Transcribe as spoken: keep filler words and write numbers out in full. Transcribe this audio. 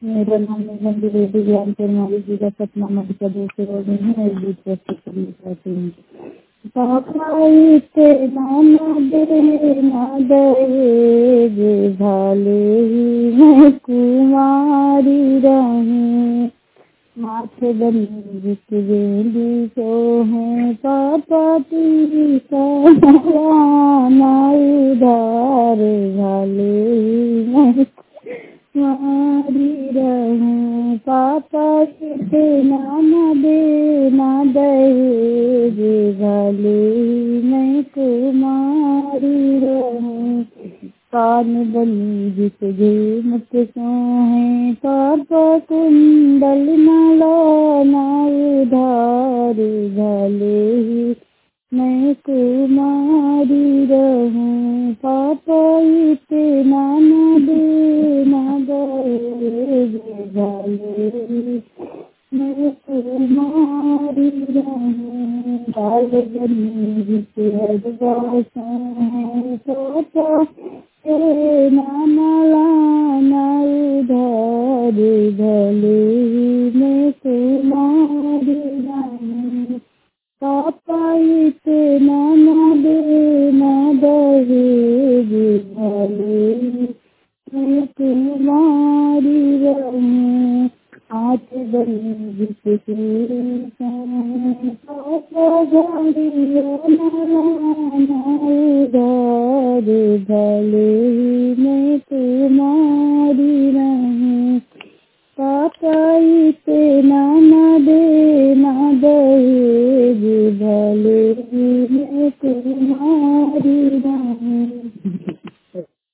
मेरा नाम निगम द्विवेदी ज्ञान पेरमाली जी का सपना मध्य प्रदेश से बोल रही हूँ। एक बीच प्रस्तुत करना चाहती हूँ। पापा इते नाना दे ना दहेज भाले ही मैं कुमारी रहूं। माथे बनी जित बेंदी तो है पापा तेरी का ना उधार भाले ही मैं कुमारी रहूं। पापा इते नाना दे ना दहेज भाले ही मैं कुमारी रहूं। कान बनी जिस झूमत सोहे पापा कुंडल न लाना उधार भाले ही मैं कुमारी रहूं। पापा इतना न देना दहेज भाले ही मैं कुमारी रहूं। बाल बनी जिस हरवासा है पापा तेरे नाना लाना उधार भले ही मैं कुमारी रहूं। पापा इतना न देना दहेज भले ही मैं कुमारी